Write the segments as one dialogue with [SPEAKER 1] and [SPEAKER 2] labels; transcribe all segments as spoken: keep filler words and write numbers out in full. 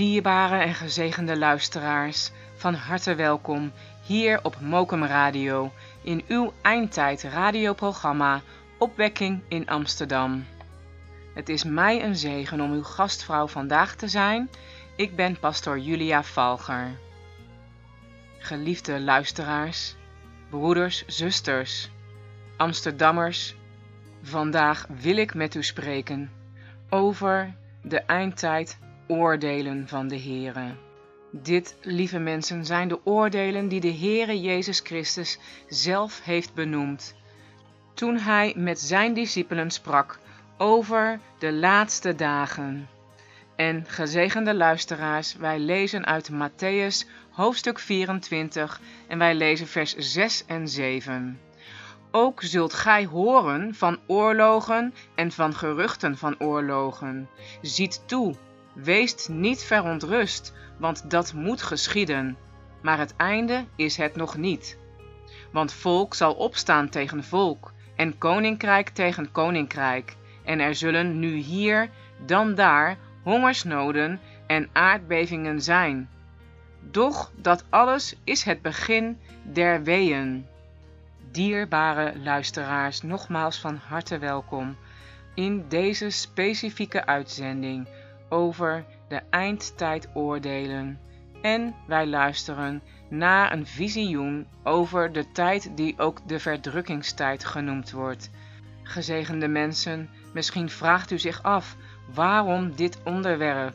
[SPEAKER 1] Dierbare en gezegende luisteraars, van harte welkom hier op Mokum Radio in uw eindtijd radioprogramma Opwekking in Amsterdam. Het is mij een zegen om uw gastvrouw vandaag te zijn. Ik ben pastoor Julia Valger. Geliefde luisteraars, broeders, zusters, Amsterdammers, vandaag wil ik met u spreken over de eindtijd oordelen van de Heere. Dit, lieve mensen, zijn de oordelen die de Heere Jezus Christus zelf heeft benoemd, toen hij met zijn discipelen sprak over de laatste dagen. En gezegende luisteraars, wij lezen uit Mattheüs hoofdstuk vierentwintig en wij lezen vers zes en zeven. Ook zult gij horen van oorlogen en van geruchten van oorlogen. Ziet toe, weest niet verontrust, want dat moet geschieden. Maar het einde is het nog niet. Want volk zal opstaan tegen volk en koninkrijk tegen koninkrijk. En er zullen nu hier, dan daar, hongersnoden en aardbevingen zijn. Doch dat alles is het begin der weeën. Dierbare luisteraars, nogmaals van harte welkom in deze specifieke uitzending over de eindtijdoordelen. En wij luisteren naar een visioen over de tijd die ook de verdrukkingstijd genoemd wordt. Gezegende mensen, misschien vraagt u zich af, waarom dit onderwerp?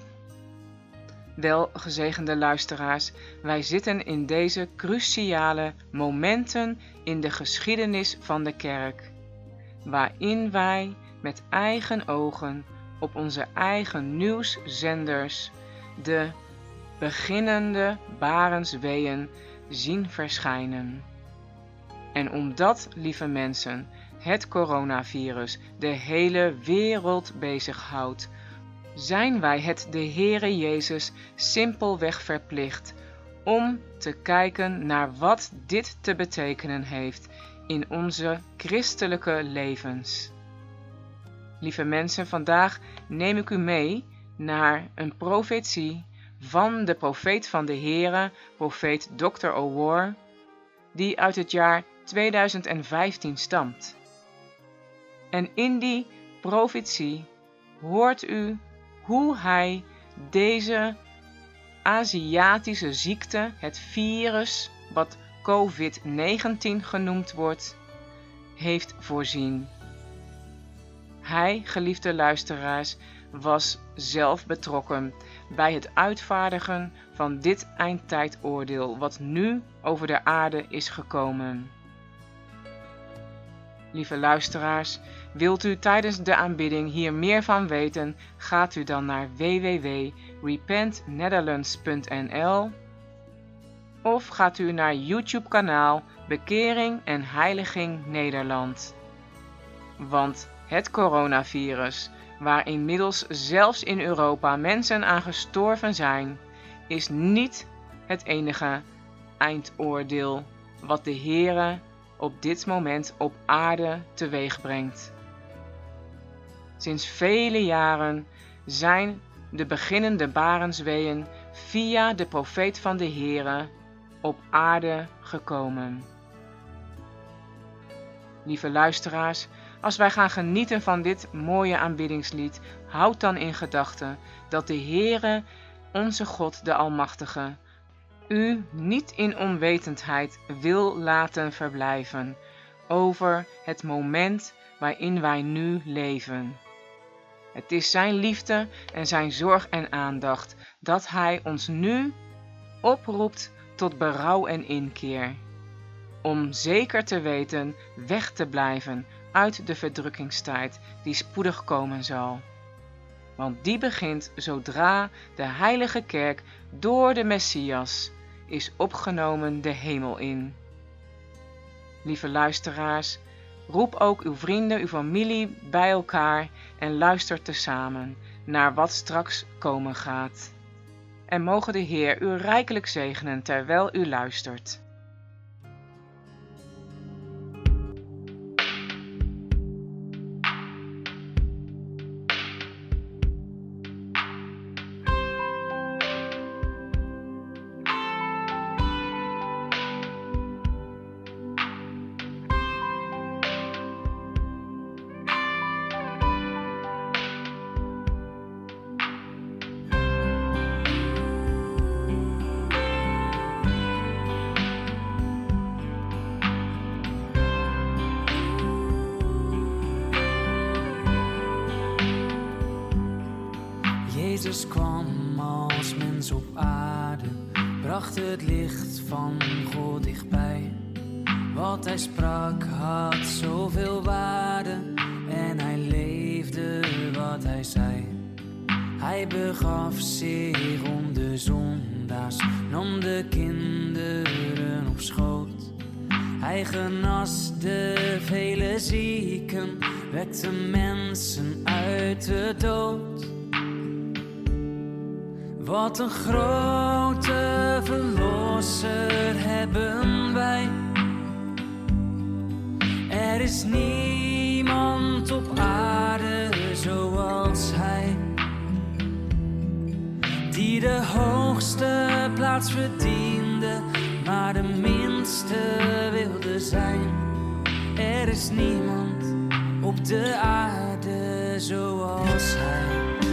[SPEAKER 1] Wel, gezegende luisteraars, wij zitten in deze cruciale momenten in de geschiedenis van de kerk, waarin wij met eigen ogen op onze eigen nieuwszenders de beginnende barensweeën zien verschijnen. En omdat, lieve mensen, het coronavirus de hele wereld bezighoudt, zijn wij het de Heere Jezus simpelweg verplicht om te kijken naar wat dit te betekenen heeft in onze christelijke levens. Lieve mensen, vandaag neem ik u mee naar een profetie van de profeet van de Heere, profeet dokter O'War, die uit het jaar tweeduizend vijftien stamt. En in die profetie hoort u hoe hij deze Aziatische ziekte, het virus wat covid negentien genoemd wordt, heeft voorzien. Hij, geliefde luisteraars, was zelf betrokken bij het uitvaardigen van dit eindtijdoordeel wat nu over de aarde is gekomen. Lieve luisteraars, wilt u tijdens de aanbidding hier meer van weten, gaat u dan naar w w w punt repent netherlands punt n l of gaat u naar YouTube kanaal Bekering en Heiliging Nederland. Want het coronavirus, waar inmiddels zelfs in Europa mensen aan gestorven zijn, is niet het enige eindoordeel wat de Heere op dit moment op aarde teweeg brengt. Sinds vele jaren zijn de beginnende barensweeën via de profeet van de Heere op aarde gekomen. Lieve luisteraars, als wij gaan genieten van dit mooie aanbiddingslied, houd dan in gedachten dat de Heere, onze God de Almachtige, u niet in onwetendheid wil laten verblijven over het moment waarin wij nu leven. Het is zijn liefde en zijn zorg en aandacht dat hij ons nu oproept tot berouw en inkeer, om zeker te weten weg te blijven uit de verdrukkingstijd die spoedig komen zal. Want die begint zodra de heilige kerk door de Messias is opgenomen de hemel in. Lieve luisteraars, roep ook uw vrienden, uw familie bij elkaar en luister tezamen naar wat straks komen gaat. En mogen de Heer u rijkelijk zegenen terwijl u luistert.
[SPEAKER 2] mens op aarde bracht het licht van God dichtbij. Wat hij sprak had zoveel waarde en hij leefde wat hij zei. Hij begaf zich om de zondaars, nam de kinderen op schoot. Hij genas de vele zieken, wekte mensen uit de dood. Wat een grote verlosser hebben wij. Er is niemand op aarde zoals hij, die de hoogste plaats verdiende, maar de minste wilde zijn. Er is niemand op de aarde zoals hij.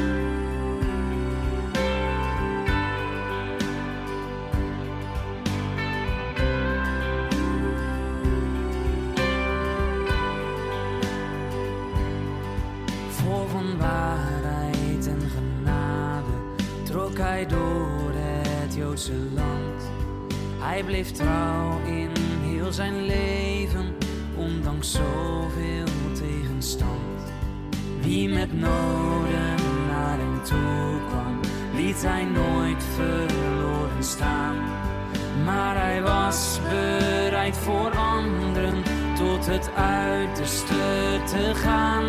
[SPEAKER 2] Vol van waarheid en genade trok hij door het Joodse land. Hij bleef trouw in heel zijn leven, ondanks zoveel tegenstand. Wie met noden naar hem toe kwam, liet hij nooit verloren staan. Maar hij was bereid voor anderen tot het uiterste te gaan.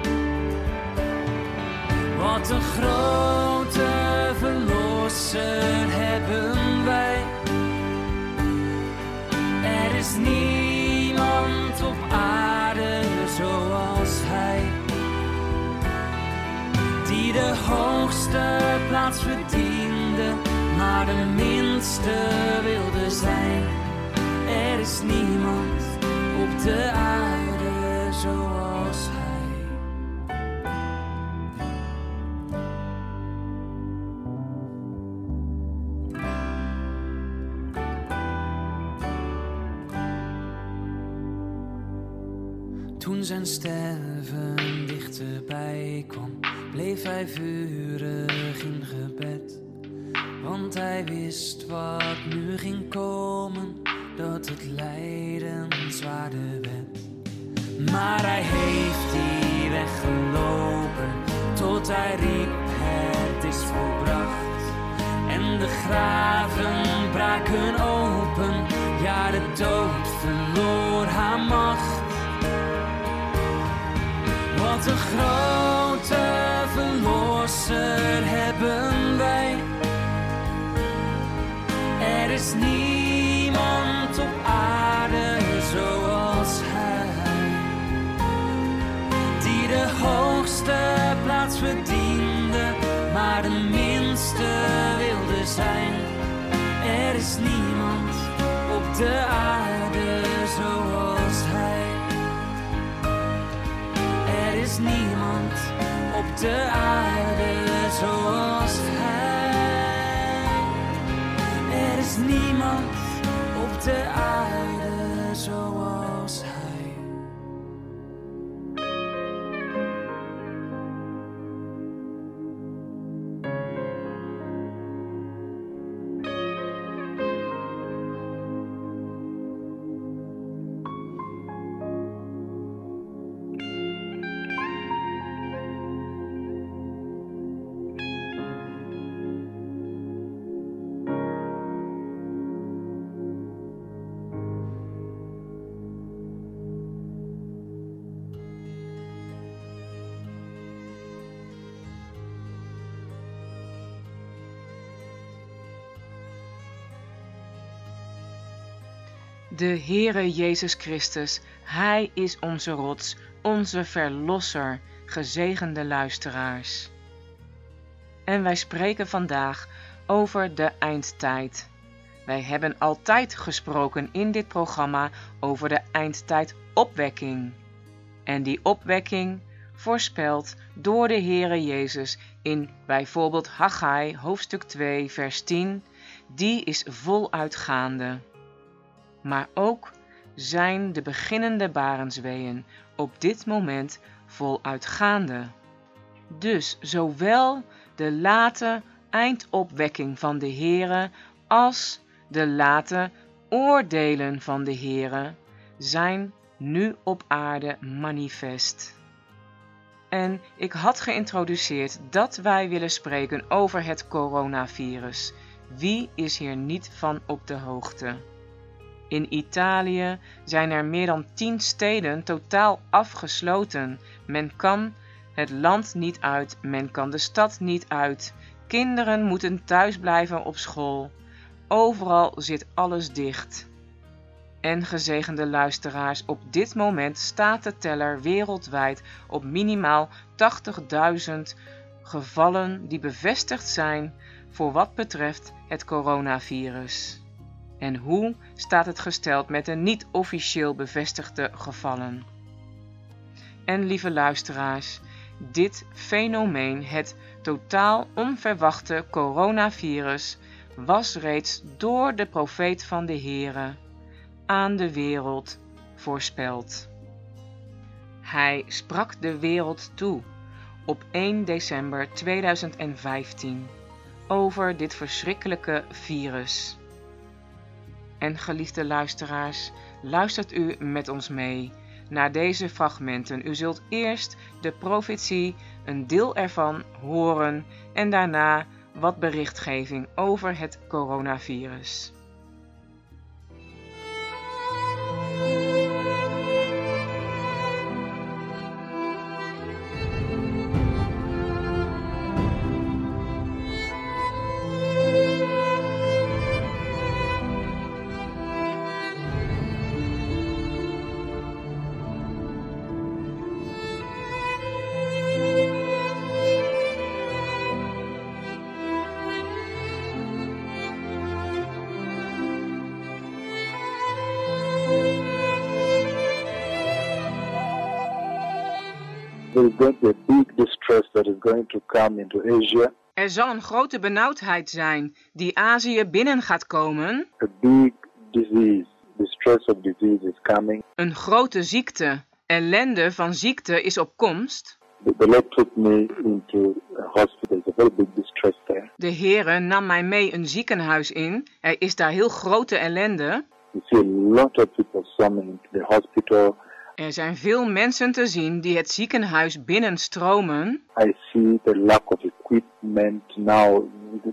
[SPEAKER 2] Wat een grote verlosser hebben wij. Er is niemand op aarde zoals hij, die de hoogste plaats verdiende, maar de minste wilde zijn. Er is niemand op de aarde zoals hij. Toen zijn sterven dichterbij kwam, bleef hij vurig in gebed. Want hij wist wat nu ging komen, dat het lijden zwaarder werd. Maar hij heeft die weg gelopen, tot hij riep het is volbracht. En de graven braken open, ja de dood verloor haar macht. Wat een grote verlosser hebben wij. Er is niemand op aarde zoals hij, die de hoogste plaats verdiende, maar de minste wilde zijn. Er is niemand op de aarde zoals hij. Er is niemand op de aarde zoals hij. Er is niemand op de aarde zoals hij.
[SPEAKER 1] De Heere Jezus Christus, Hij is onze rots, onze verlosser, gezegende luisteraars. En wij spreken vandaag over de eindtijd. Wij hebben altijd gesproken in dit programma over de eindtijdopwekking. En die opwekking, voorspeld door de Heere Jezus in bijvoorbeeld Haggai hoofdstuk twee vers tien, die is voluit gaande. Maar ook zijn de beginnende barensweeën op dit moment voluit gaande. Dus zowel de late eindopwekking van de Heere als de late oordelen van de Heere zijn nu op aarde manifest. En ik had geïntroduceerd dat wij willen spreken over het coronavirus. Wie is hier niet van op de hoogte? In Italië zijn er meer dan tien steden totaal afgesloten. Men kan het land niet uit, men kan de stad niet uit. Kinderen moeten thuis blijven op school. Overal zit alles dicht. En gezegende luisteraars, op dit moment staat de teller wereldwijd op minimaal tachtigduizend gevallen die bevestigd zijn voor wat betreft het coronavirus. En hoe staat het gesteld met de niet officieel bevestigde gevallen? En lieve luisteraars, dit fenomeen, het totaal onverwachte coronavirus, was reeds door de profeet van de Heere aan de wereld voorspeld. Hij sprak de wereld toe op één december tweeduizend vijftien over dit verschrikkelijke virus. En geliefde luisteraars, luistert u met ons mee naar deze fragmenten. U zult eerst de profetie, een deel ervan, horen en daarna wat berichtgeving over het coronavirus.
[SPEAKER 3] There is going to be a big distress that is going to come into Asia.
[SPEAKER 1] Er zal een grote benauwdheid zijn die Azië binnen gaat komen.
[SPEAKER 3] A big disease, distress of disease is coming.
[SPEAKER 1] Een grote ziekte, ellende van ziekte is op komst.
[SPEAKER 3] The, the Lord took me into a hospital. It's a very big distress there.
[SPEAKER 1] De Heere nam mij mee een ziekenhuis in. Er is daar heel grote ellende.
[SPEAKER 3] You see a lot of people swarming into the hospital.
[SPEAKER 1] Er zijn veel mensen te zien die het ziekenhuis binnenstromen.
[SPEAKER 3] I see the lack of equipment now.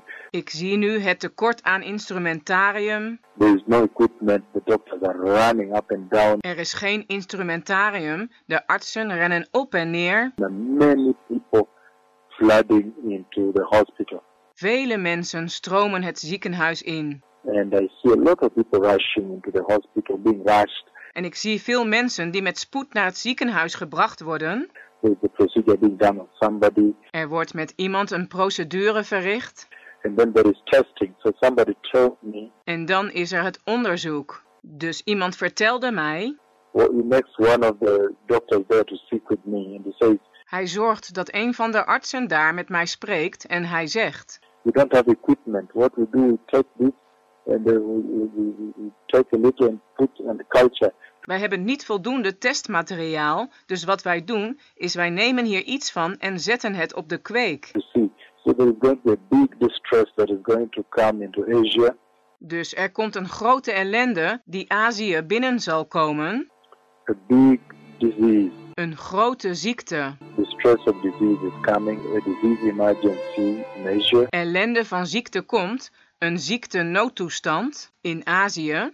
[SPEAKER 1] Ik zie nu het tekort aan instrumentarium.
[SPEAKER 3] There is no equipment. The doctors are running up and down.
[SPEAKER 1] Er is geen instrumentarium. De artsen rennen op en neer.
[SPEAKER 3] There are many people flooding into the hospital.
[SPEAKER 1] Vele mensen stromen het ziekenhuis in.
[SPEAKER 3] And I see a lot of people rushing into the hospital, being rushed.
[SPEAKER 1] En ik zie veel mensen die met spoed naar het ziekenhuis gebracht worden.
[SPEAKER 3] There's the procedure being done on somebody.
[SPEAKER 1] Er wordt met iemand een procedure verricht.
[SPEAKER 3] And then there is testing. So somebody told me,
[SPEAKER 1] En dan is er het onderzoek. Dus iemand vertelde mij.
[SPEAKER 3] well, he makes one of the doctors there to speak with me. And he says,
[SPEAKER 1] Hij zorgt dat een van de artsen daar met mij spreekt en hij zegt.
[SPEAKER 3] we don't have equipment. What we do, we take this and uh, we, we, we, we take a little and put on the culture.
[SPEAKER 1] Wij hebben niet voldoende testmateriaal, dus wat wij doen is wij nemen hier iets van en zetten het op de kweek.
[SPEAKER 3] You see, so there is going to be a big distress that is going to come into Asia.
[SPEAKER 1] Dus er komt een grote ellende die Azië binnen zal komen.
[SPEAKER 3] A big disease,
[SPEAKER 1] Een grote ziekte.
[SPEAKER 3] distress of disease is coming. A disease emergency in Asia.
[SPEAKER 1] Ellende van ziekte komt. Een ziekte-noodtoestand in Azië.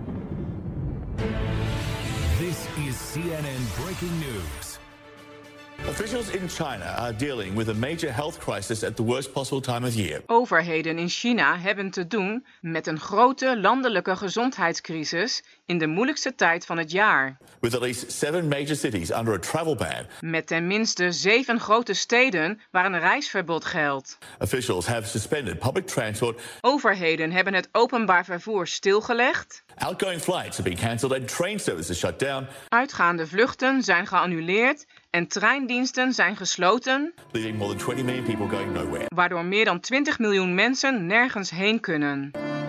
[SPEAKER 4] This is C N N Breaking News. Officials in China are dealing with a major health crisis at the worst possible time of year.
[SPEAKER 1] Overheden in China hebben te doen met een grote landelijke gezondheidscrisis in de moeilijkste tijd van het jaar.
[SPEAKER 4] With at least seven major cities under a travel ban.
[SPEAKER 1] Met ten minste zeven grote steden waar een reisverbod geldt.
[SPEAKER 4] Officials have suspended public transport.
[SPEAKER 1] Overheden hebben het openbaar vervoer stilgelegd.
[SPEAKER 4] Outgoing flights have been cancelled and train services shut down.
[SPEAKER 1] Uitgaande vluchten zijn geannuleerd en treindiensten zijn gesloten,
[SPEAKER 4] Leaving more than twenty million people going nowhere.
[SPEAKER 1] waardoor meer dan twintig miljoen mensen nergens heen kunnen.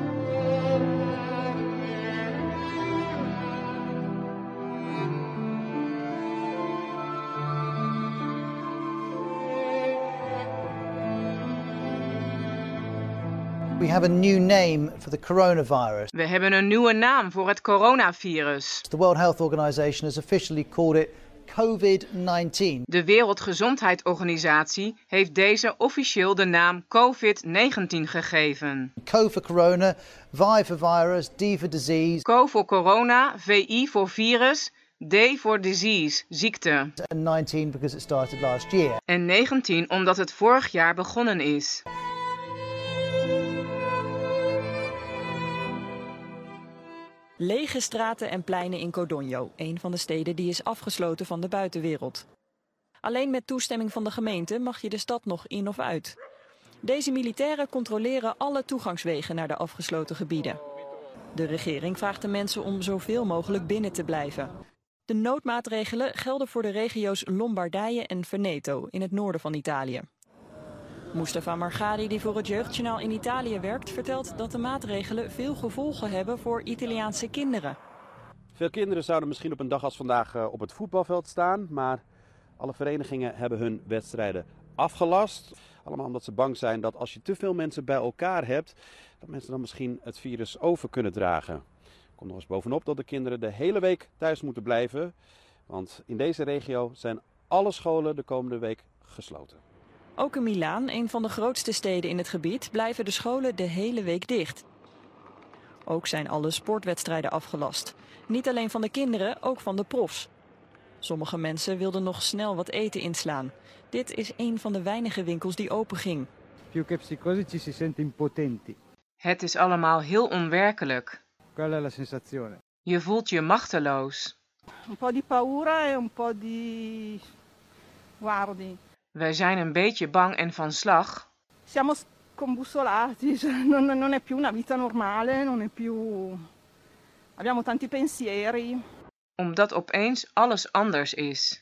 [SPEAKER 5] We have a new name for the coronavirus.
[SPEAKER 1] We hebben een nieuwe naam voor het coronavirus.
[SPEAKER 5] The World Health Organization has officially called it COVID nineteen.
[SPEAKER 1] De Wereldgezondheidsorganisatie heeft deze officieel de naam COVID negentien gegeven.
[SPEAKER 5] Co for corona, Vi for virus, D for disease.
[SPEAKER 1] Co voor corona, V I voor virus, D voor disease, ziekte.
[SPEAKER 5] And nineteen because it started last year.
[SPEAKER 1] En negentien omdat het vorig jaar begonnen is.
[SPEAKER 6] Lege straten en pleinen in Codogno, een van de steden die is afgesloten van de buitenwereld. Alleen met toestemming van de gemeente mag je de stad nog in of uit. Deze militairen controleren alle toegangswegen naar de afgesloten gebieden. De regering vraagt de mensen om zoveel mogelijk binnen te blijven. De noodmaatregelen gelden voor de regio's Lombardije en Veneto in het noorden van Italië. Mustafa Margari, die voor het Jeugdjournaal in Italië werkt, vertelt dat de maatregelen veel gevolgen hebben voor Italiaanse kinderen.
[SPEAKER 7] Veel kinderen zouden misschien op een dag als vandaag op het voetbalveld staan, maar alle verenigingen hebben hun wedstrijden afgelast. Allemaal omdat ze bang zijn dat als je te veel mensen bij elkaar hebt, dat mensen dan misschien het virus over kunnen dragen. Er komt nog eens bovenop dat de kinderen de hele week thuis moeten blijven, want in deze regio zijn alle scholen de komende week gesloten.
[SPEAKER 6] Ook in Milaan, een van de grootste steden in het gebied, blijven de scholen de hele week dicht. Ook zijn alle sportwedstrijden afgelast. Niet alleen van de kinderen, ook van de profs. Sommige mensen wilden nog snel wat eten inslaan. Dit is een van de weinige winkels die open ging.
[SPEAKER 8] Più che psicosi ci si sente impotenti.
[SPEAKER 1] Het is allemaal heel onwerkelijk.
[SPEAKER 8] Quella è la sensazione.
[SPEAKER 1] Je voelt je machteloos.
[SPEAKER 9] Un po' di paura e un po' di guardi.
[SPEAKER 1] Wij zijn een beetje bang en van slag.
[SPEAKER 9] Siamo scombussolati, non, non è più una vita normale, non è più... Abbiamo tanti pensieri.
[SPEAKER 1] Omdat opeens alles anders is.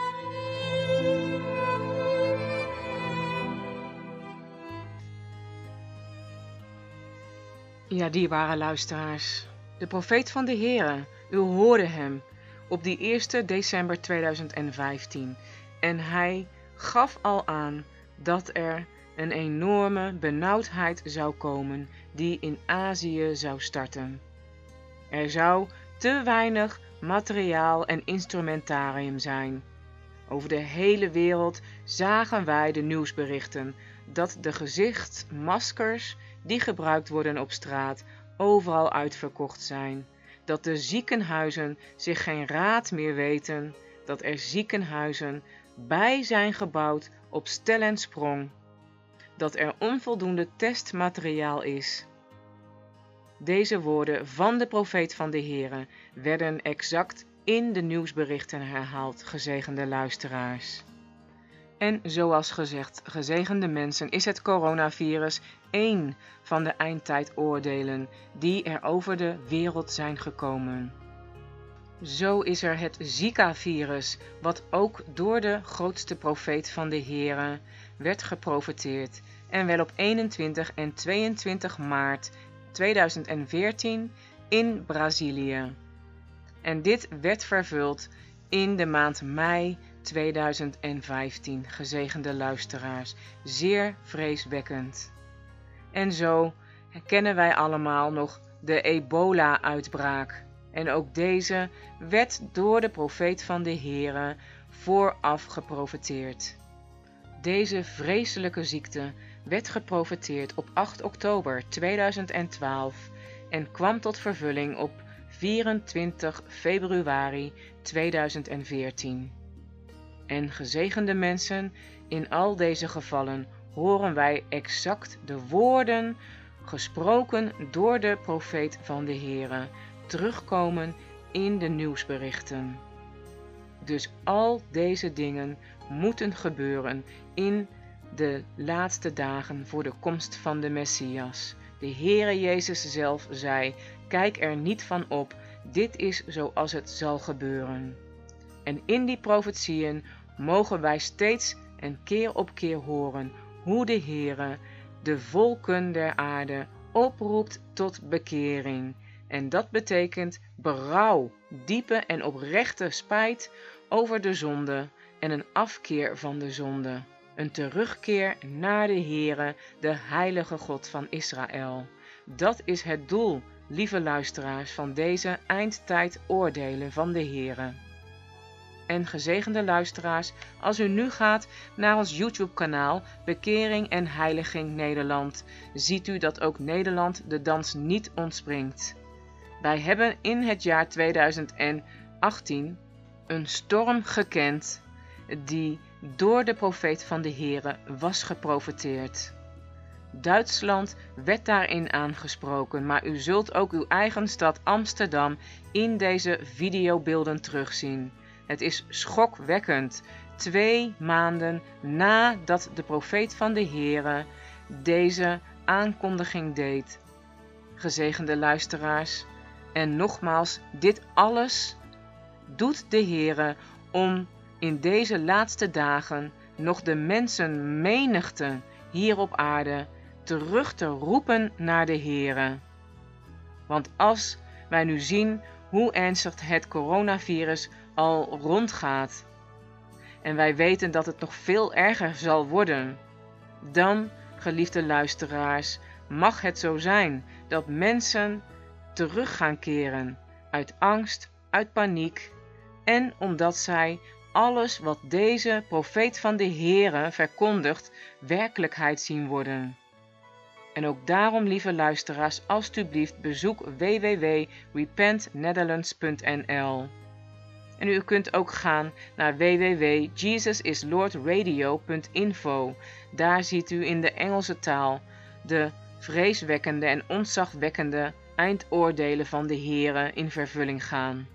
[SPEAKER 1] Ja, die waren luisteraars. De profeet van de Heere, u hoorde hem op die eerste december tweeduizend vijftien. En hij gaf al aan dat er een enorme benauwdheid zou komen die in Azië zou starten. Er zou te weinig materiaal en instrumentarium zijn. Over de hele wereld zagen wij de nieuwsberichten dat de gezichtsmaskers die gebruikt worden op straat overal uitverkocht zijn. Dat de ziekenhuizen zich geen raad meer weten, dat er ziekenhuizen bij zijn gebouwd op stel en sprong, dat er onvoldoende testmateriaal is. Deze woorden van de profeet van de Heere werden exact in de nieuwsberichten herhaald, gezegende luisteraars. En zoals gezegd, gezegende mensen, is het coronavirus één van de eindtijdoordelen die er over de wereld zijn gekomen. Zo is er het Zika-virus, wat ook door de grootste profeet van de Heere werd geprofeteerd en wel op eenentwintig en tweeëntwintig maart tweeduizend veertien in Brazilië. En dit werd vervuld in de maand mei tweeduizend vijftien, gezegende luisteraars. Zeer vreeswekkend. En zo herkennen wij allemaal nog de ebola-uitbraak. En ook deze werd door de profeet van de Heere vooraf geprofeteerd. Deze vreselijke ziekte werd geprofeteerd op acht oktober tweeduizend twaalf en kwam tot vervulling op vierentwintig februari tweeduizend veertien. En gezegende mensen, in al deze gevallen horen wij exact de woorden gesproken door de profeet van de Heere terugkomen in de nieuwsberichten. Dus al deze dingen moeten gebeuren in de laatste dagen voor de komst van de Messias. De Heere Jezus zelf zei, kijk er niet van op, dit is zoals het zal gebeuren. En in die profetieën mogen wij steeds en keer op keer horen hoe de Heere de volken der aarde oproept tot bekering. En dat betekent berouw, diepe en oprechte spijt over de zonde en een afkeer van de zonde. Een terugkeer naar de Heere, de heilige God van Israël. Dat is het doel, lieve luisteraars, van deze eindtijd oordelen van de Heere. En gezegende luisteraars, als u nu gaat naar ons YouTube-kanaal Bekering en Heiliging Nederland, ziet u dat ook Nederland de dans niet ontspringt. Wij hebben in het jaar tweeduizend achttien een storm gekend die door de profeet van de Heere was geprofeteerd. Duitsland werd daarin aangesproken, maar u zult ook uw eigen stad Amsterdam in deze videobeelden terugzien. Het is schokwekkend, twee maanden nadat de profeet van de Heere deze aankondiging deed. Gezegende luisteraars, en nogmaals, dit alles doet de Heere om in deze laatste dagen nog de mensenmenigte hier op aarde terug te roepen naar de Heere. Want als wij nu zien hoe ernstig het coronavirus al rondgaat, en wij weten dat het nog veel erger zal worden, dan, geliefde luisteraars, mag het zo zijn dat mensen terug gaan keren uit angst, uit paniek en omdat zij alles wat deze profeet van de Heere verkondigt werkelijkheid zien worden. En ook daarom, lieve luisteraars, alstublieft bezoek w w w punt repent netherlands punt n l. En u kunt ook gaan naar w w w punt jesus is lord radio punt info. Daar ziet u in de Engelse taal de vreeswekkende en ontzagwekkende eindoordelen van de Heere in vervulling gaan.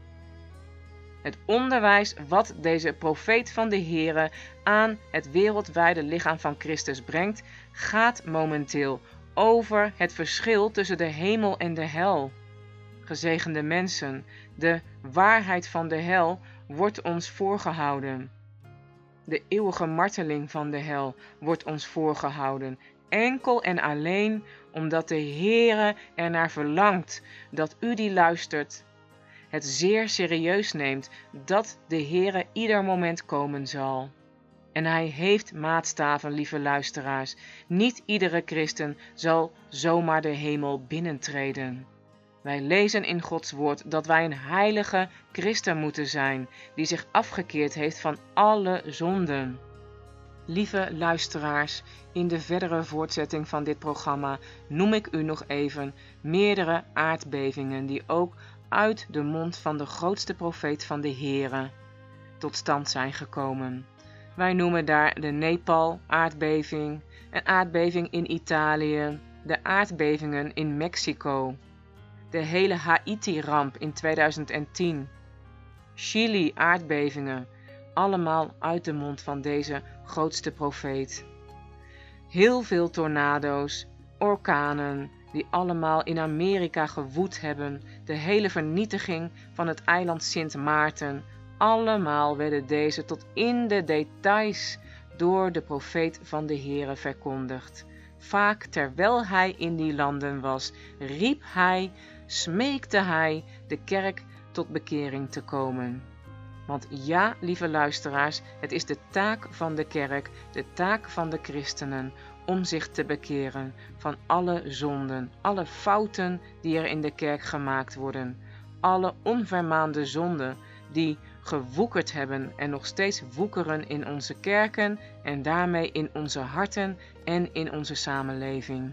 [SPEAKER 1] Het onderwijs wat deze profeet van de Heere aan het wereldwijde lichaam van Christus brengt, gaat momenteel over het verschil tussen de hemel en de hel. Gezegende mensen, de waarheid van de hel wordt ons voorgehouden. De eeuwige marteling van de hel wordt ons voorgehouden, enkel en alleen omdat de Heere ernaar verlangt dat u die luistert het zeer serieus neemt dat de Heere ieder moment komen zal. En hij heeft maatstaven, lieve luisteraars. Niet iedere christen zal zomaar de hemel binnentreden. Wij lezen in Gods woord dat wij een heilige christen moeten zijn, die zich afgekeerd heeft van alle zonden. Lieve luisteraars, in de verdere voortzetting van dit programma noem ik u nog even meerdere aardbevingen die ook uit de mond van de grootste profeet van de Heere tot stand zijn gekomen. Wij noemen daar de Nepal-aardbeving, een aardbeving in Italië, de aardbevingen in Mexico, de hele Haiti-ramp in tweeduizend tien, Chili-aardbevingen, allemaal uit de mond van deze grootste profeet. Heel veel tornado's, orkanen, die allemaal in Amerika gewoed hebben, de hele vernietiging van het eiland Sint Maarten, allemaal werden deze tot in de details door de profeet van de Heere verkondigd. Vaak terwijl hij in die landen was, riep hij, smeekte hij de kerk tot bekering te komen. Want ja, lieve luisteraars, het is de taak van de kerk, de taak van de christenen, om zich te bekeren van alle zonden, alle fouten die er in de kerk gemaakt worden, alle onvermaande zonden die gewoekerd hebben en nog steeds woekeren in onze kerken en daarmee in onze harten en in onze samenleving.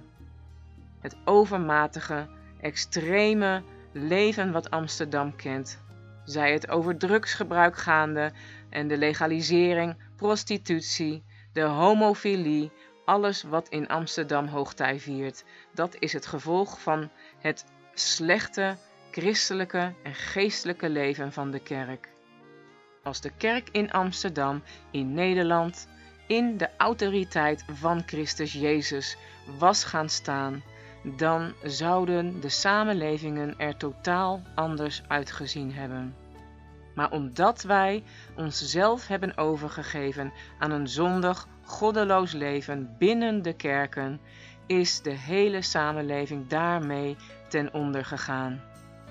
[SPEAKER 1] Het overmatige, extreme leven wat Amsterdam kent, Zij het over drugsgebruik gaande en de legalisering, prostitutie, de homofilie, alles wat in Amsterdam hoogtij viert. Dat is het gevolg van het slechte christelijke en geestelijke leven van de kerk. Als de kerk in Amsterdam, in Nederland, in de autoriteit van Christus Jezus was gaan staan, dan zouden de samenlevingen er totaal anders uitgezien hebben. Maar omdat wij onszelf hebben overgegeven aan een zondig, goddeloos leven binnen de kerken, is de hele samenleving daarmee ten onder gegaan.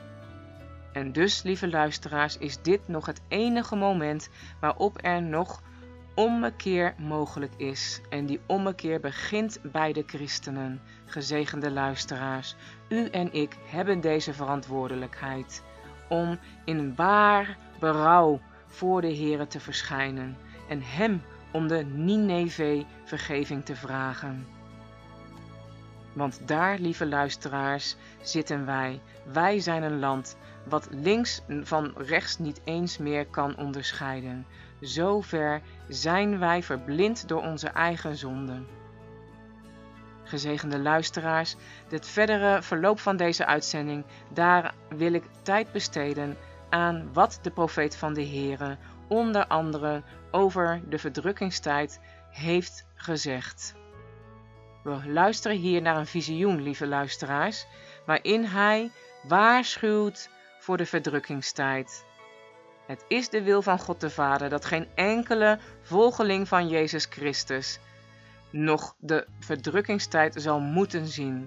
[SPEAKER 1] En dus, lieve luisteraars, is dit nog het enige moment waarop er nog ommekeer mogelijk is. En die ommekeer begint bij de christenen. Gezegende luisteraars, u en ik hebben deze verantwoordelijkheid om in waar berouw voor de Here te verschijnen en hem om de Nineve vergeving te vragen. Want daar, lieve luisteraars, zitten wij. Wij zijn een land wat links van rechts niet eens meer kan onderscheiden. Zover zijn wij verblind door onze eigen zonden. Gezegende luisteraars, het verdere verloop van deze uitzending, daar wil ik tijd besteden aan wat de profeet van de Here onder andere over de verdrukkingstijd heeft gezegd. We luisteren hier naar een visioen, lieve luisteraars, waarin hij waarschuwt voor de verdrukkingstijd. Het is de wil van God de Vader dat geen enkele volgeling van Jezus Christus nog de verdrukkingstijd zal moeten zien.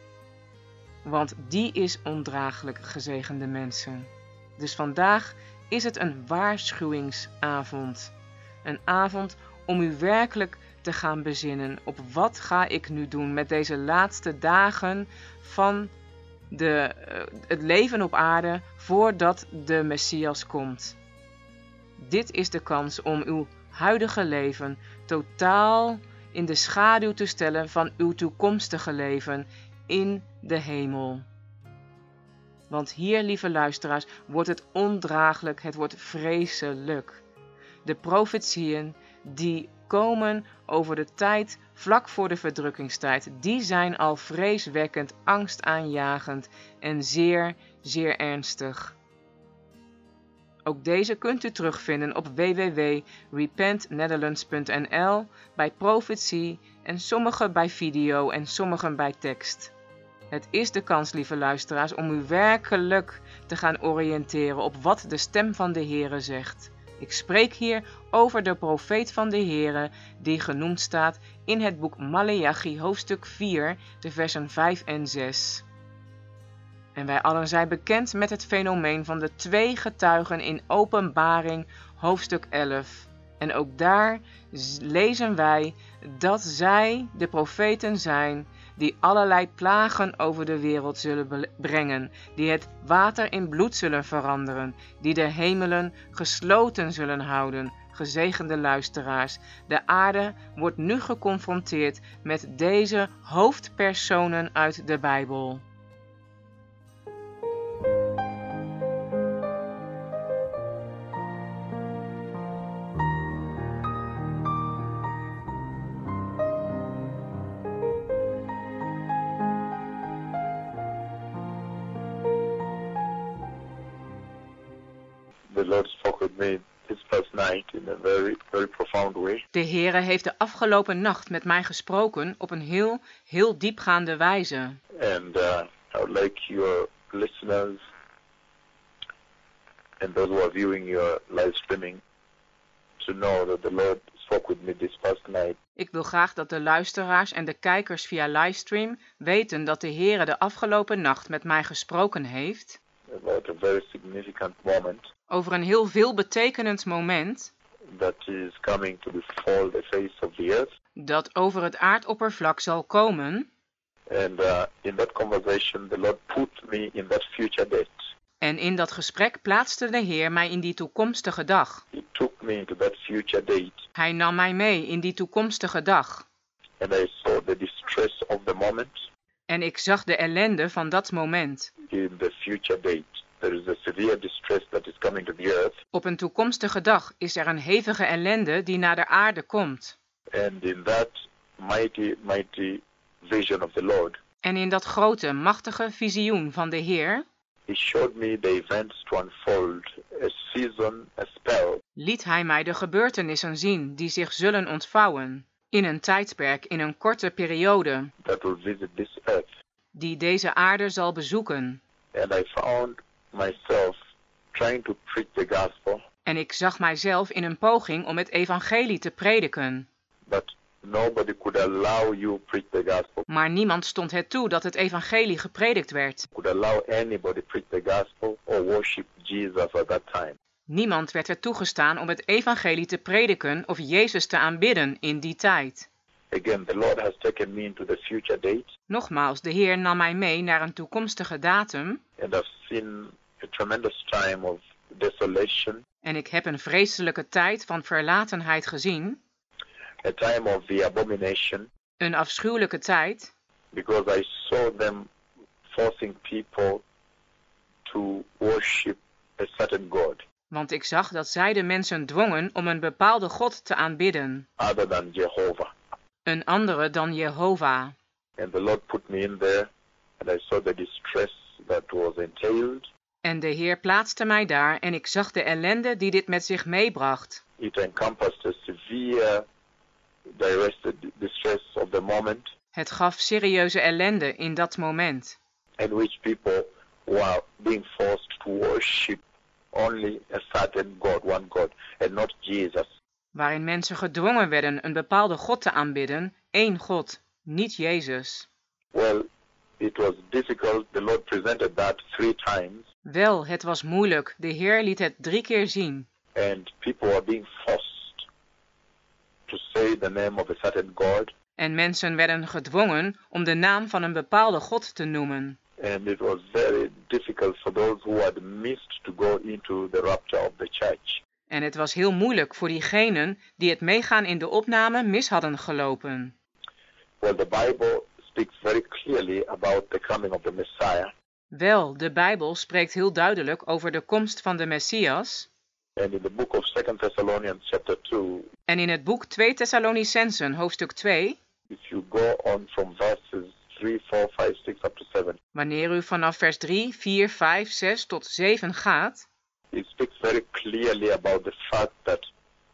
[SPEAKER 1] Want die is ondraaglijk, gezegende mensen. Dus vandaag is het een waarschuwingsavond. Een avond om u werkelijk te gaan bezinnen op wat ga ik nu doen met deze laatste dagen van de, uh, het leven op aarde voordat de Messias komt. Dit is de kans om uw huidige leven totaal in de schaduw te stellen van uw toekomstige leven in de hemel. Want hier, lieve luisteraars, wordt het ondraaglijk, het wordt vreselijk. De profetieën die komen over de tijd vlak voor de verdrukkingstijd, die zijn al vreeswekkend, angstaanjagend en zeer, zeer ernstig. Ook deze kunt u terugvinden op w w w punt repent netherlands punt n l bij profetie en sommige bij video en sommige bij tekst. Het is de kans, lieve luisteraars, om u werkelijk te gaan oriënteren op wat de stem van de Here zegt. Ik spreek hier over de profeet van de Here, die genoemd staat in het boek Maleachi, hoofdstuk vier, de versen vijf en zes. En wij allen zijn bekend met het fenomeen van de twee getuigen in Openbaring, hoofdstuk elf. En ook daar lezen wij dat zij de profeten zijn die allerlei plagen over de wereld zullen brengen, die het water in bloed zullen veranderen, die de hemelen gesloten zullen houden. Gezegende luisteraars, de aarde wordt nu geconfronteerd met deze hoofdpersonen uit de Bijbel.
[SPEAKER 3] The Lord spoke with me this past night in a very, very profound way.
[SPEAKER 1] De Heere heeft de afgelopen nacht met mij gesproken op een heel, heel diepgaande wijze.
[SPEAKER 3] And uh, I would like your listeners and those who are viewing your live streaming to know that the Lord spoke with me this past night.
[SPEAKER 1] Ik wil graag dat de luisteraars en de kijkers via livestream weten dat de Heere de afgelopen nacht met mij gesproken heeft.
[SPEAKER 3] About a very significant moment.
[SPEAKER 1] Over een heel veelbetekenend moment.
[SPEAKER 3] That is coming to befall the face of the earth.
[SPEAKER 1] Dat over het aardoppervlak zal komen.
[SPEAKER 3] And uh, in that conversation the Lord put me in that future date.
[SPEAKER 1] En in dat gesprek plaatste de Heer mij in die toekomstige dag.
[SPEAKER 3] He took me into that future date.
[SPEAKER 1] Hij nam mij mee in die toekomstige dag.
[SPEAKER 3] And I saw the distress of the moment.
[SPEAKER 1] En ik zag de ellende van dat moment.
[SPEAKER 3] In the future date. there is a severe distress that is coming to the earth.
[SPEAKER 1] Op een toekomstige dag is er een hevige ellende die naar de aarde komt.
[SPEAKER 3] And in that mighty, mighty vision of the Lord,
[SPEAKER 1] En in dat grote, machtige visioen van de Heer
[SPEAKER 3] He showed me the events to unfold, a season, a spell,
[SPEAKER 1] liet Hij mij de gebeurtenissen zien die zich zullen ontvouwen, in een tijdperk, in een korte periode,
[SPEAKER 3] that will visit this earth.
[SPEAKER 1] die deze aarde zal bezoeken.
[SPEAKER 3] And I found myself trying to preach the gospel,
[SPEAKER 1] En ik zag mijzelf in een poging om het evangelie te prediken.
[SPEAKER 3] but nobody could allow you preach the gospel,
[SPEAKER 1] Maar niemand stond het toe dat het evangelie gepredikt werd.
[SPEAKER 3] could allow anybody preach the gospel or worship Jesus at that time.
[SPEAKER 1] Niemand werd er toegestaan om het evangelie te prediken of Jezus te aanbidden in die tijd.
[SPEAKER 3] Again, the Lord has taken me into the future date,
[SPEAKER 1] Nogmaals, de Heer nam mij mee naar een toekomstige datum
[SPEAKER 3] and I've seen a tremendous time of desolation,
[SPEAKER 1] en ik heb een vreselijke tijd van verlatenheid gezien,
[SPEAKER 3] a time of the abomination,
[SPEAKER 1] een afschuwelijke tijd,
[SPEAKER 3] because I saw them forcing people to worship a certain God
[SPEAKER 1] want ik zag dat zij de mensen dwongen om een bepaalde God te aanbidden,
[SPEAKER 3] other than Jehovah.
[SPEAKER 1] een andere dan Jehovah.
[SPEAKER 3] And the Lord put me in there, and I saw the distress that was entailed.
[SPEAKER 1] En de Heer plaatste mij daar en ik zag de ellende die dit met zich meebracht.
[SPEAKER 3] It encompassed a severe direct distress of the moment,
[SPEAKER 1] Het gaf serieuze ellende in dat moment,
[SPEAKER 3] in which people were being forced to worship only a certain God, one God, and not Jesus.
[SPEAKER 1] waarin mensen gedwongen werden een bepaalde God te aanbidden, één God, niet Jezus.
[SPEAKER 3] Well, it was difficult. The Lord presented that three times,
[SPEAKER 1] Wel, het was moeilijk, de Heer liet het drie keer zien.
[SPEAKER 3] and people were being forced to say the name of a certain God,
[SPEAKER 1] En mensen werden gedwongen om de naam van een bepaalde God te noemen.
[SPEAKER 3] and it was very difficult for those who had missed to go into the rapture of the church.
[SPEAKER 1] En het was heel moeilijk voor diegenen die het meegaan in de opname mis hadden gelopen.
[SPEAKER 3] Well, the Bible speaks very clearly about the coming of the Messiah,
[SPEAKER 1] Wel, de Bijbel spreekt heel duidelijk over de komst van de Messias.
[SPEAKER 3] and in the book of Second Thessalonians chapter two,
[SPEAKER 1] En in het boek twee Thessalonicensen, hoofdstuk twee,
[SPEAKER 3] if you go on from verses three, four, five, six up to seven,
[SPEAKER 1] wanneer u vanaf vers drie, vier, vijf, zes tot zeven gaat,
[SPEAKER 3] it speaks very clearly about the fact that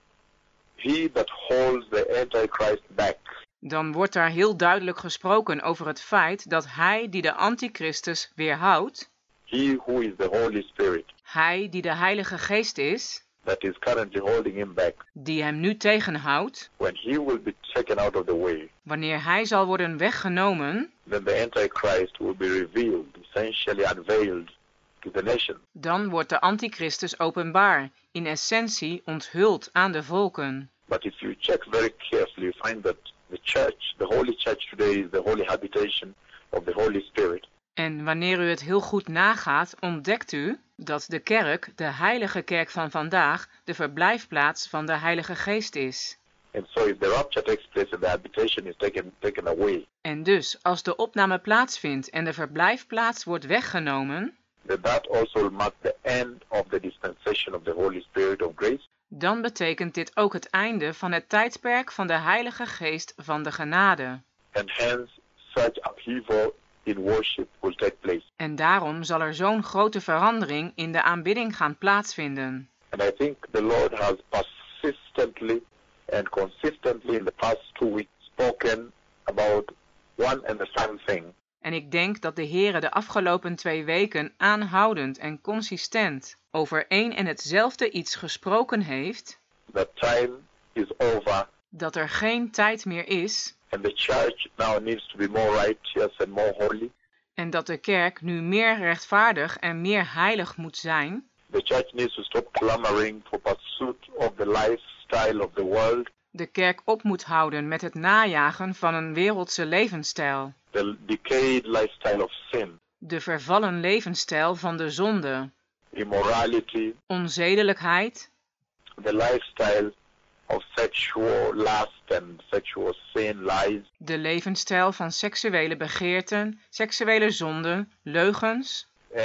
[SPEAKER 3] he that holds the Antichrist back
[SPEAKER 1] dan wordt daar heel duidelijk gesproken over het feit dat hij die de Antichristus weerhoudt,
[SPEAKER 3] he who is the Holy Spirit,
[SPEAKER 1] hij die de Heilige Geest is,
[SPEAKER 3] that is currently holding him back,
[SPEAKER 1] die hem nu tegenhoudt,
[SPEAKER 3] when he will be taken out of the way,
[SPEAKER 1] wanneer hij zal worden weggenomen,
[SPEAKER 3] then the Antichrist will be revealed, essentially unveiled to the nation.
[SPEAKER 1] dan wordt de Antichristus openbaar, in essentie onthuld aan de volken.
[SPEAKER 3] But if you check very carefully, you find that the church, the Holy Church today, is the holy habitation of the Holy Spirit.
[SPEAKER 1] En wanneer u het heel goed nagaat, ontdekt u dat de kerk, de heilige kerk van vandaag, de verblijfplaats van de Heilige Geest is.
[SPEAKER 3] And so if the rapture takes place and the habitation is taken, taken away,
[SPEAKER 1] En dus, als de opname plaatsvindt en de verblijfplaats wordt weggenomen,
[SPEAKER 3] then that also will mark the end of the dispensation of the Holy Spirit of grace.
[SPEAKER 1] dan betekent dit ook het einde van het tijdperk van de Heilige Geest van de genade.
[SPEAKER 3] And hence, such upheaval in worship will take place.
[SPEAKER 1] En daarom zal er zo'n grote verandering in de aanbidding gaan plaatsvinden.
[SPEAKER 3] And I think the Lord has persistently and consistently in the past two weeks spoken about one and the same thing.
[SPEAKER 1] En ik denk dat de Heere de afgelopen twee weken aanhoudend en consistent over één en hetzelfde iets gesproken heeft,
[SPEAKER 3] The time is over,
[SPEAKER 1] dat er geen tijd meer is
[SPEAKER 3] and the church now needs to be more righteous and more holy.
[SPEAKER 1] en dat de kerk nu meer rechtvaardig en meer heilig moet zijn.
[SPEAKER 3] The church needs to stop clamoring for pursuit of the lifestyle of the world,
[SPEAKER 1] De kerk op moet houden met het najagen van een wereldse levensstijl,
[SPEAKER 3] the decayed lifestyle of sin,
[SPEAKER 1] de vervallen levensstijl van de zonde,
[SPEAKER 3] immorality,
[SPEAKER 1] onzedelijkheid,
[SPEAKER 3] the lifestyle of sexual lust and sexual sin, lies,
[SPEAKER 1] de levensstijl van seksuele begeerten, seksuele zonden, leugens
[SPEAKER 3] and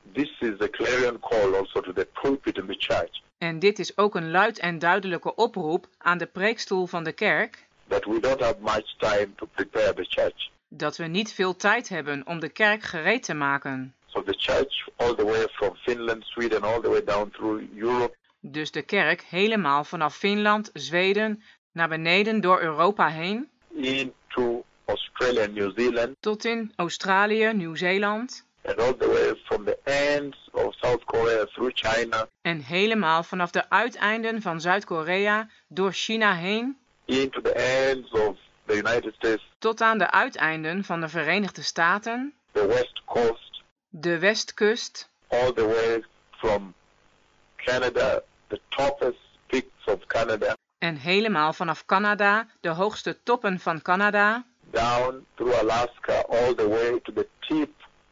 [SPEAKER 3] This is a clarion call also to the pulpit in the church.
[SPEAKER 1] En dit is ook een luid en duidelijke oproep aan de preekstoel van de kerk,
[SPEAKER 3] That we don't have much time to prepare the church.
[SPEAKER 1] dat we niet veel tijd hebben om de kerk gereed te maken.
[SPEAKER 3] So the church all the way from Finland, Sweden, all the way down through Europe,
[SPEAKER 1] Dus de kerk helemaal vanaf Finland, Zweden, naar beneden door Europa heen,
[SPEAKER 3] into Australia and New Zealand,
[SPEAKER 1] tot in Australië, Nieuw-Zeeland,
[SPEAKER 3] and all the way from the ends of South Korea through China,
[SPEAKER 1] en helemaal vanaf de uiteinden van Zuid-Korea door China heen,
[SPEAKER 3] into the ends of the United States,
[SPEAKER 1] tot aan de uiteinden van de Verenigde Staten,
[SPEAKER 3] the West Coast,
[SPEAKER 1] de Westkust,
[SPEAKER 3] all the way from Canada, the toppest peaks of Canada,
[SPEAKER 1] en helemaal vanaf Canada, de hoogste toppen van Canada,
[SPEAKER 3] down through Alaska, all the way to the tip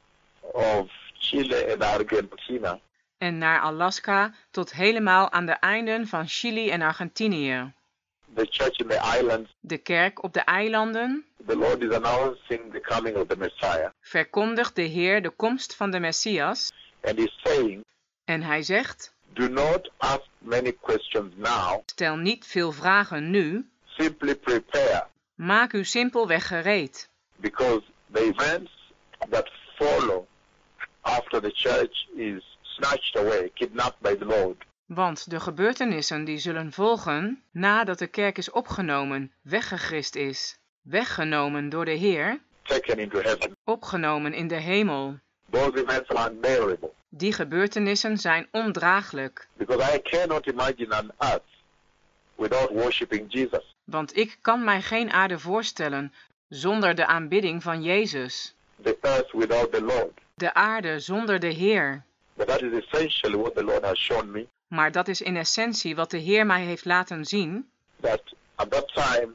[SPEAKER 3] of Chile and Argentina.
[SPEAKER 1] en naar Alaska tot helemaal aan de einden van Chili en Argentinië.
[SPEAKER 3] The church in the islands,
[SPEAKER 1] De kerk op de eilanden
[SPEAKER 3] the Lord is announcing the coming of the Messiah.
[SPEAKER 1] verkondigt de Heer de komst van de Messias,
[SPEAKER 3] And he's saying,
[SPEAKER 1] en hij zegt:
[SPEAKER 3] do not ask many questions now,
[SPEAKER 1] stel niet veel vragen nu,
[SPEAKER 3] simply prepare,
[SPEAKER 1] maak u simpelweg gereed,
[SPEAKER 3] because the events that follow after the church is snatched away, kidnapped by the Lord,
[SPEAKER 1] want de gebeurtenissen die zullen volgen nadat de kerk is opgenomen, weggegrist is, weggenomen door de Heer,
[SPEAKER 3] taken into heaven.
[SPEAKER 1] opgenomen in de hemel.
[SPEAKER 3] Those events are unbearable,
[SPEAKER 1] Die gebeurtenissen zijn ondraaglijk,
[SPEAKER 3] because I cannot imagine an earth without worshiping Jesus.
[SPEAKER 1] want ik kan mij geen aarde voorstellen zonder de aanbidding van Jezus,
[SPEAKER 3] The earth without the Lord.
[SPEAKER 1] de aarde zonder de Heer.
[SPEAKER 3] But that is essentially what the Lord has shown me,
[SPEAKER 1] Maar dat is in essentie wat de Heer mij heeft laten zien,
[SPEAKER 3] that at that time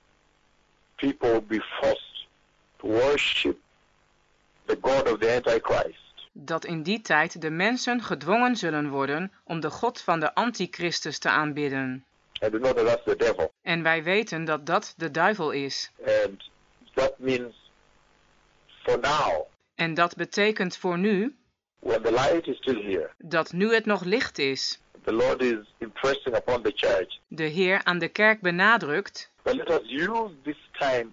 [SPEAKER 3] people will be forced to worship the God of the Antichrist.
[SPEAKER 1] dat in die tijd de mensen gedwongen zullen worden om de God van de Antichristus te aanbidden.
[SPEAKER 3] And we know that that's the devil.
[SPEAKER 1] En wij weten dat dat de duivel is.
[SPEAKER 3] And that means for now,
[SPEAKER 1] En dat betekent voor nu,
[SPEAKER 3] when the light is still here,
[SPEAKER 1] dat nu het nog licht is,
[SPEAKER 3] the Lord is impressing upon the church.
[SPEAKER 1] de Heer aan de kerk benadrukt,
[SPEAKER 3] But let us use this time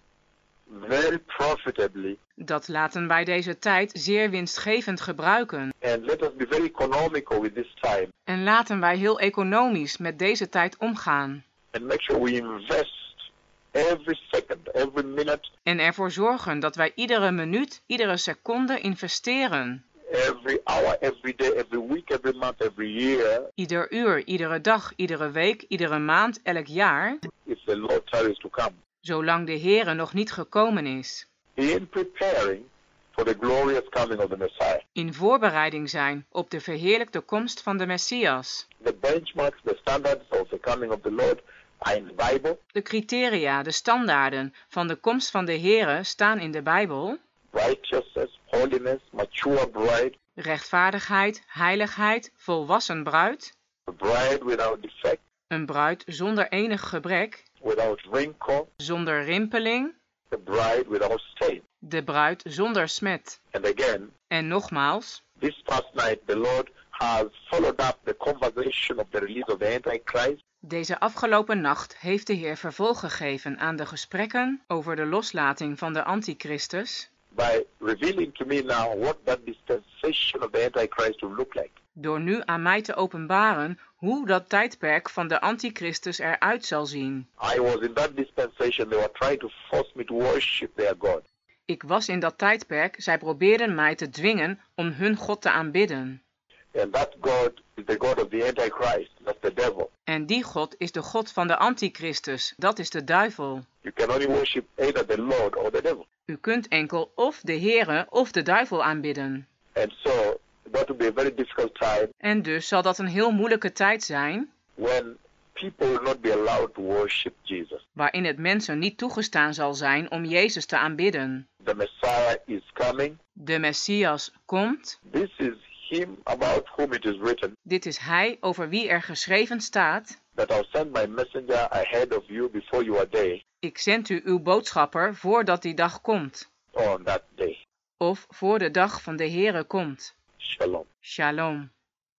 [SPEAKER 3] very profitably,
[SPEAKER 1] dat laten wij deze tijd zeer winstgevend gebruiken.
[SPEAKER 3] and let us be very economical with this time,
[SPEAKER 1] En laten wij heel economisch met deze tijd omgaan.
[SPEAKER 3] and make sure we invest every second, every minute,
[SPEAKER 1] En ervoor zorgen dat wij iedere minuut, iedere seconde investeren.
[SPEAKER 3] every hour, every day, every week, every month, every year,
[SPEAKER 1] Ieder uur, iedere dag, iedere week, iedere maand, elk jaar,
[SPEAKER 3] if the Lord tarries to come,
[SPEAKER 1] zolang de Heere nog niet gekomen is.
[SPEAKER 3] in preparing for the glorious coming of the Messiah.
[SPEAKER 1] In voorbereiding zijn op de verheerlijkte komst van de Messias.
[SPEAKER 3] The benchmarks, the standards of the coming of the Lord are in the Bible.
[SPEAKER 1] De criteria, de standaarden van de komst van de Heere staan in de Bijbel.
[SPEAKER 3] Righteousness, holiness, mature bride,
[SPEAKER 1] Rechtvaardigheid, heiligheid, volwassen bruid.
[SPEAKER 3] a bride without defect,
[SPEAKER 1] Een bruid zonder enig gebrek,
[SPEAKER 3] without wrinkle,
[SPEAKER 1] zonder rimpeling.
[SPEAKER 3] the bride without stain.
[SPEAKER 1] De bruid zonder smet.
[SPEAKER 3] And again,
[SPEAKER 1] En nogmaals,
[SPEAKER 3] this past night, the Lord has followed up the conversation of the release of the Antichrist
[SPEAKER 1] deze afgelopen nacht heeft de Heer vervolg gegeven aan de gesprekken over de loslating van de Antichristus,
[SPEAKER 3] by revealing to me now what that dispensation of the Antichrist will look like.
[SPEAKER 1] door nu aan mij te openbaren hoe dat tijdperk van de Antichristus eruit zal zien.
[SPEAKER 3] I was in that dispensation. They were trying to force me to worship their God.
[SPEAKER 1] Ik was in dat tijdperk, zij probeerden mij te dwingen om hun God te aanbidden.
[SPEAKER 3] And that God is the God of the Antichrist. That's the devil.
[SPEAKER 1] En die God is de God van de Antichristus, dat is de duivel.
[SPEAKER 3] You can only worship either the Lord or the devil.
[SPEAKER 1] U kunt enkel of de Heere of de duivel aanbidden.
[SPEAKER 3] And so that will be a very difficult time
[SPEAKER 1] En dus zal dat een heel moeilijke tijd zijn,
[SPEAKER 3] when people will not be allowed to worship Jesus.
[SPEAKER 1] waarin het mensen niet toegestaan zal zijn om Jezus te aanbidden.
[SPEAKER 3] The Messiah is coming.
[SPEAKER 1] De Messias komt.
[SPEAKER 3] This is him about whom it is written
[SPEAKER 1] Dit is hij over wie er geschreven staat:
[SPEAKER 3] that I'll send my messenger ahead of you before your day
[SPEAKER 1] ik zend u uw boodschapper voordat die dag komt.
[SPEAKER 3] on that day.
[SPEAKER 1] Of voor de dag van de Heere komt.
[SPEAKER 3] Shalom.
[SPEAKER 1] Shalom.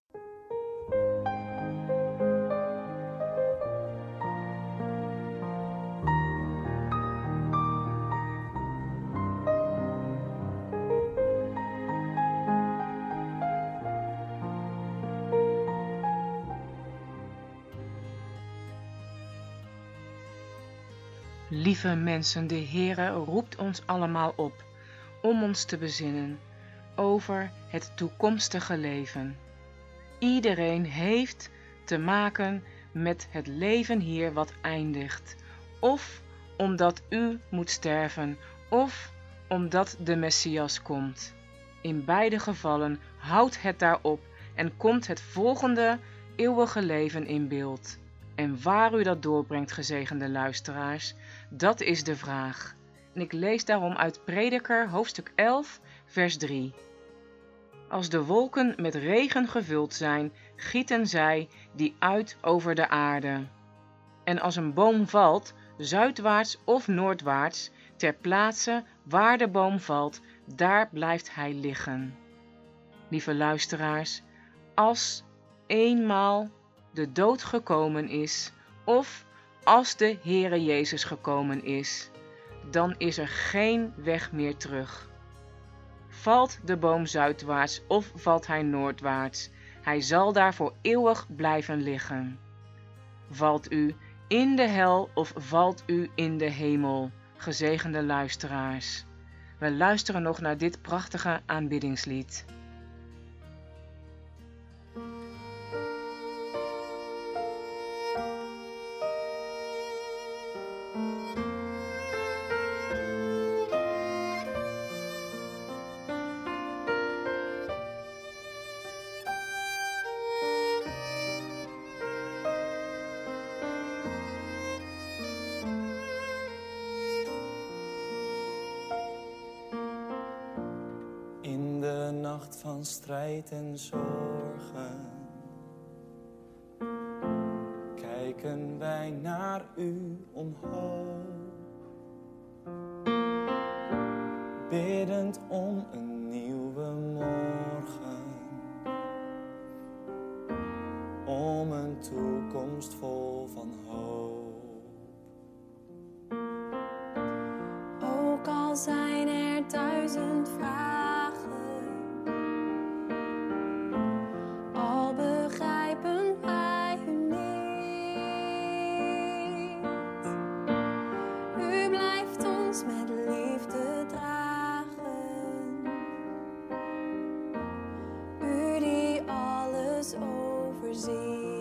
[SPEAKER 1] Lieve mensen, de Heere roept ons allemaal op om ons te bezinnen over het toekomstige leven. Iedereen heeft te maken met het leven hier wat eindigt, of omdat u moet sterven, of omdat de Messias komt. In beide gevallen houdt het daarop en komt het volgende eeuwige leven in beeld. En waar u dat doorbrengt, gezegende luisteraars, dat is de vraag. En ik lees daarom uit Prediker hoofdstuk elf, vers drie. Als de wolken met regen gevuld zijn, gieten zij die uit over de aarde. En als een boom valt, zuidwaarts of noordwaarts, ter plaatse waar de boom valt, daar blijft hij liggen. Lieve luisteraars, als eenmaal de dood gekomen is, of als de Heere Jezus gekomen is, dan is er geen weg meer terug. Valt de boom zuidwaarts of valt hij noordwaarts, hij zal daar voor eeuwig blijven liggen. Valt u in de hel of valt u in de hemel, gezegende luisteraars? We luisteren nog naar dit prachtige aanbiddingslied.
[SPEAKER 2] In de nacht van strijd en zorgen kijken wij naar u omhoog, biddend om een nieuwe morgen, om een toekomst vol van hoop.
[SPEAKER 10] Ook al zijn er duizend vragen, al begrijpen wij u niet, u blijft ons met liefde dragen, u die alles overziet.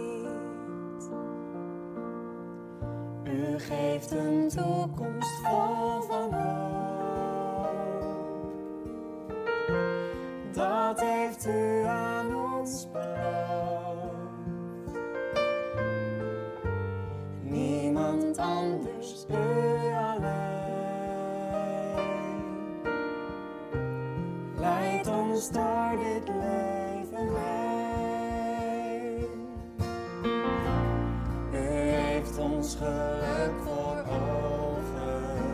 [SPEAKER 10] U geeft een toekomst vol van hoop, dat heeft u aan ons beloofd. Niemand anders, u alleen, leidt ons door dit leven heen. U heeft ons geluk voor ogen,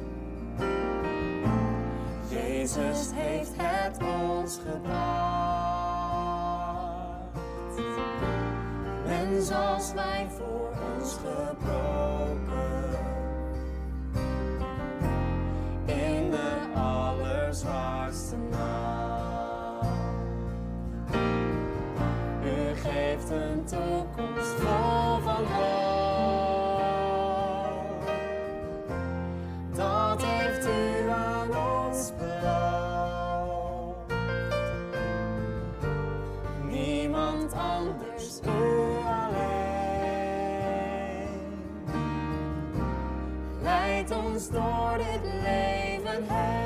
[SPEAKER 10] Jezus heeft het ons gebracht. Mens als wij voor ons gebroken, in de allerzwaarste nacht. U geeft een toekomst vol van hoop, dat heeft u aan ons beloofd. Niemand anders, u alleen, leidt ons door dit leven heen.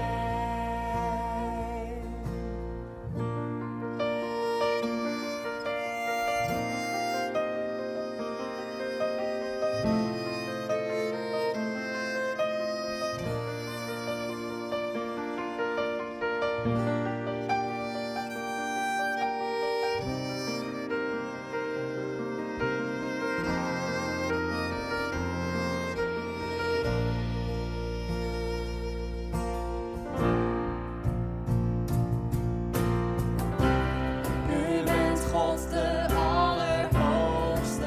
[SPEAKER 10] als de Allerhoogste.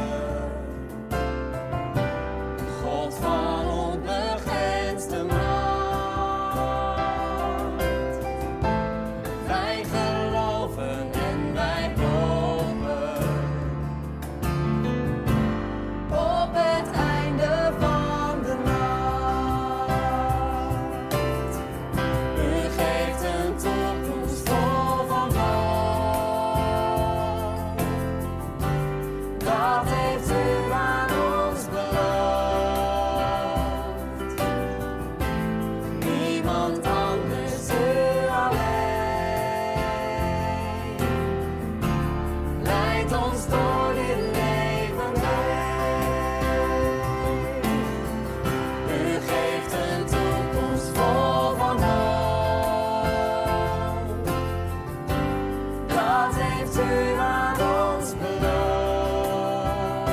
[SPEAKER 10] God van onbegrensde macht. Wij geloven en wij hopen op het einde van de nacht. U geeft een toekomst vol van hoop. Dat heeft u aan ons beloofd. Niemand anders, u alleen. Leidt ons door dit leven heen. U geeft een toekomst vol van hoop. Dat heeft u aan ons beloofd.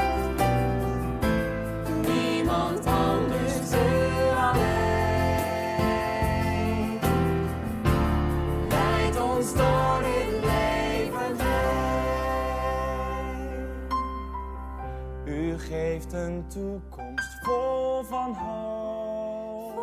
[SPEAKER 10] Niemand anders, u alleen. Leidt ons door dit leven heen. U geeft een toekomst vol van hoop.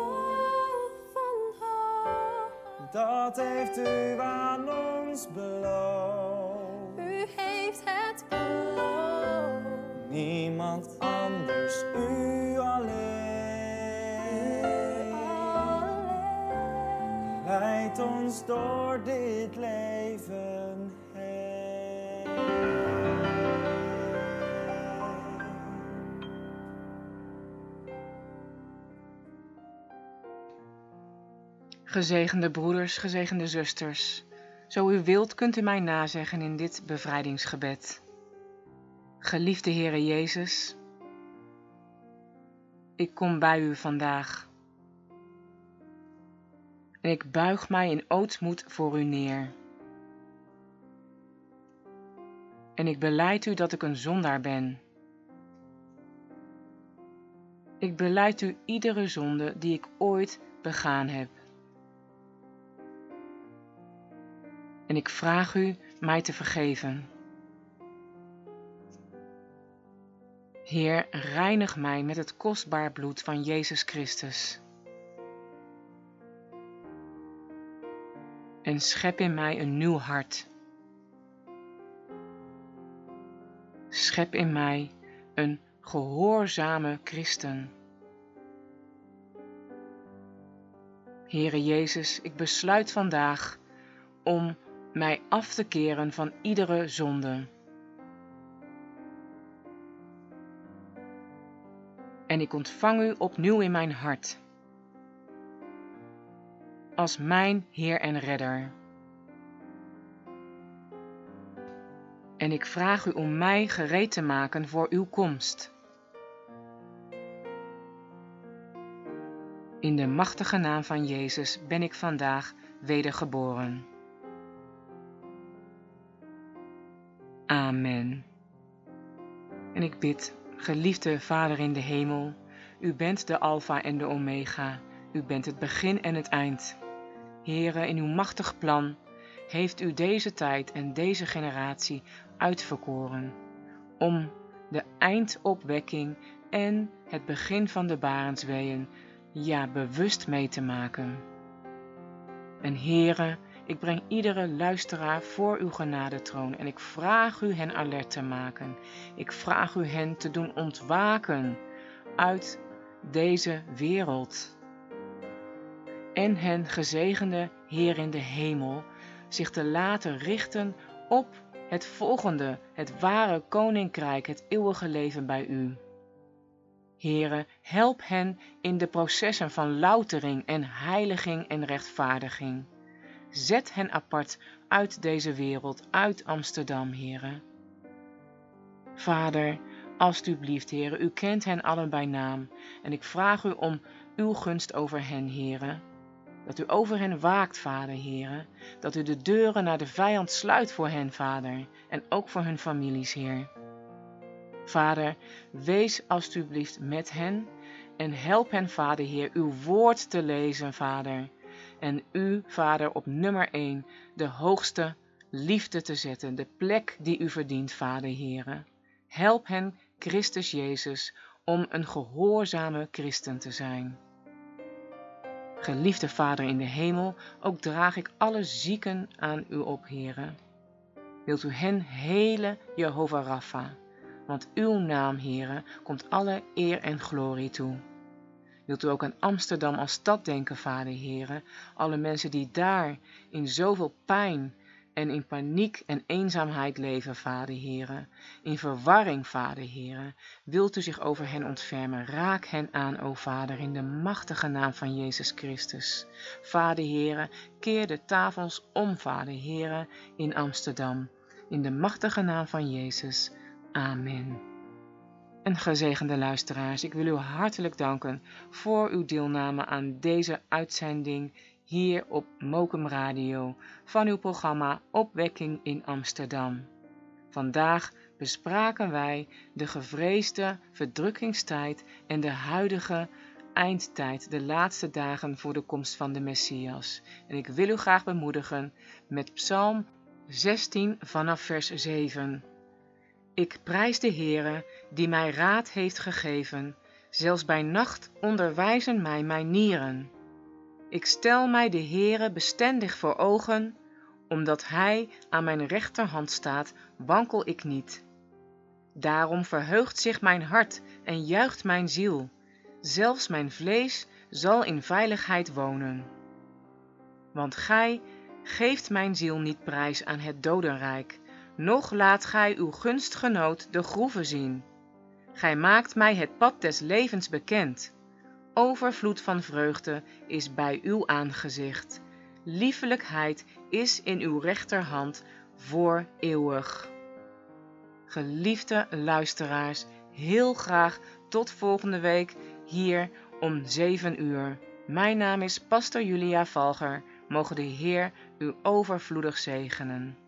[SPEAKER 10] Dat heeft u aan ons beloofd.
[SPEAKER 11] U heeft het beloofd.
[SPEAKER 10] Niemand anders, u alleen. Leidt ons door dit leven heen.
[SPEAKER 1] Gezegende broeders, gezegende zusters, zo u wilt kunt u mij nazeggen in dit bevrijdingsgebed. Geliefde Heere Jezus, ik kom bij u vandaag en ik buig mij in ootmoed voor u neer. En ik belijd u dat ik een zondaar ben. Ik belijd u iedere zonde die ik ooit begaan heb. En ik vraag u mij te vergeven. Heer, reinig mij met het kostbaar bloed van Jezus Christus. En schep in mij een nieuw hart. Schep in mij een gehoorzame christen. Heere Jezus, ik besluit vandaag om mij af te keren van iedere zonde. En ik ontvang u opnieuw in mijn hart, als mijn Heer en Redder. En ik vraag u om mij gereed te maken voor uw komst. In de machtige naam van Jezus ben ik vandaag wedergeboren. Amen. En ik bid, geliefde Vader in de hemel, u bent de Alpha en de Omega, u bent het begin en het eind. Heere, in uw machtig plan heeft u deze tijd en deze generatie uitverkoren, om de eindopwekking en het begin van de barensweeën, ja, bewust mee te maken. En Heere, ik breng iedere luisteraar voor uw genadetroon en ik vraag u hen alert te maken. Ik vraag u hen te doen ontwaken uit deze wereld. En hen, gezegende Heer in de hemel, zich te laten richten op het volgende, het ware koninkrijk, het eeuwige leven bij u. Heere, help hen in de processen van loutering en heiliging en rechtvaardiging. Zet hen apart uit deze wereld, uit Amsterdam, Heere. Vader, alstublieft, Heere, u kent hen allen bij naam en ik vraag u om uw gunst over hen, Heere. Dat u over hen waakt, Vader, Heere. Dat u de deuren naar de vijand sluit voor hen, Vader, en ook voor hun families, Heer. Vader, wees alstublieft met hen en help hen, Vader, Heer, uw woord te lezen, Vader. En u, Vader, op nummer één, de hoogste liefde te zetten, de plek die u verdient, Vader Heere. Help hen, Christus Jezus, om een gehoorzame christen te zijn. Geliefde Vader in de hemel, ook draag ik alle zieken aan u op, Heere. Wilt u hen helen, Jehovah Rapha, want uw naam, Heere, komt alle eer en glorie toe. Wilt u ook aan Amsterdam als stad denken, Vader Heere, alle mensen die daar in zoveel pijn en in paniek en eenzaamheid leven, Vader Heere, in verwarring, Vader Heere, wilt u zich over hen ontfermen. Raak hen aan, o Vader, in de machtige naam van Jezus Christus. Vader Heere, keer de tafels om, Vader Heere, in Amsterdam, in de machtige naam van Jezus. Amen. En gezegende luisteraars, ik wil u hartelijk danken voor uw deelname aan deze uitzending hier op Mokum Radio van uw programma Opwekking in Amsterdam. Vandaag bespraken wij de gevreesde verdrukkingstijd en de huidige eindtijd, de laatste dagen voor de komst van de Messias. En ik wil u graag bemoedigen met Psalm zestien vanaf vers zeven. Ik prijs de Heere, die mij raad heeft gegeven, zelfs bij nacht onderwijzen mij mijn nieren. Ik stel mij de Heere bestendig voor ogen, omdat Hij aan mijn rechterhand staat, wankel ik niet. Daarom verheugt zich mijn hart en juicht mijn ziel, zelfs mijn vlees zal in veiligheid wonen. Want Gij geeft mijn ziel niet prijs aan het dodenrijk, noch laat Gij uw gunstgenoot de groeve zien. Gij maakt mij het pad des levens bekend. Overvloed van vreugde is bij uw aangezicht. Liefelijkheid is in uw rechterhand voor eeuwig. Geliefde luisteraars, heel graag tot volgende week hier om zeven uur. Mijn naam is Pastor Julia Valger. Mogen de Heer u overvloedig zegenen.